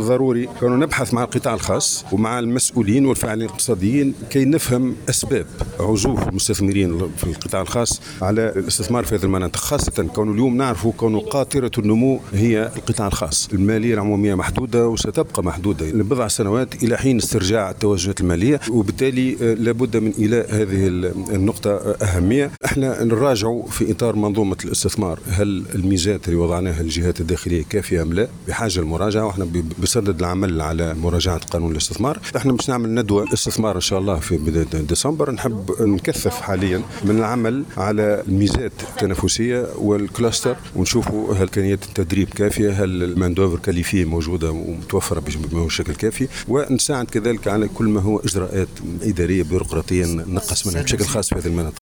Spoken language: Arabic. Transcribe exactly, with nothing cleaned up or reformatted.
ضروري كنا نبحث مع القطاع الخاص ومع المسؤولين والفاعلين الاقتصاديين كي نفهم أسباب عزوف المستثمرين في القطاع الخاص على الاستثمار في هذه المناطق، خاصة كون اليوم نعرفوا كون قاطرة النمو هي القطاع الخاص. المالية العمومية محدودة وستبقى محدودة لبضع سنوات إلى حين استرجاع التوجهات المالية، وبالتالي لابد من إيلاء هذه النقطة أهمية. احنا نراجع في إطار منظومة الاستثمار هل الميزات اللي وضعناها الجهات الداخلية كافية أم لا، بحاجة المراجعة، واحنا بصدد العمل على مراجعة قانون الاستثمار. احنا مش نعمل ندوة استثمار إن شاء الله في بداية ديسمبر، نحب نكثف حاليا من العمل على الميزات التنافسية والكلاستر، ونشوفوا هل إمكانيات التدريب كافية، هل الماندوفر كاليفية موجودة ومتوفرة بشكل كافي، ونساعد كذلك على كل ما هو إجراءات إدارية بيروقراطية نقص منها بشكل خاص في هذه المناطق.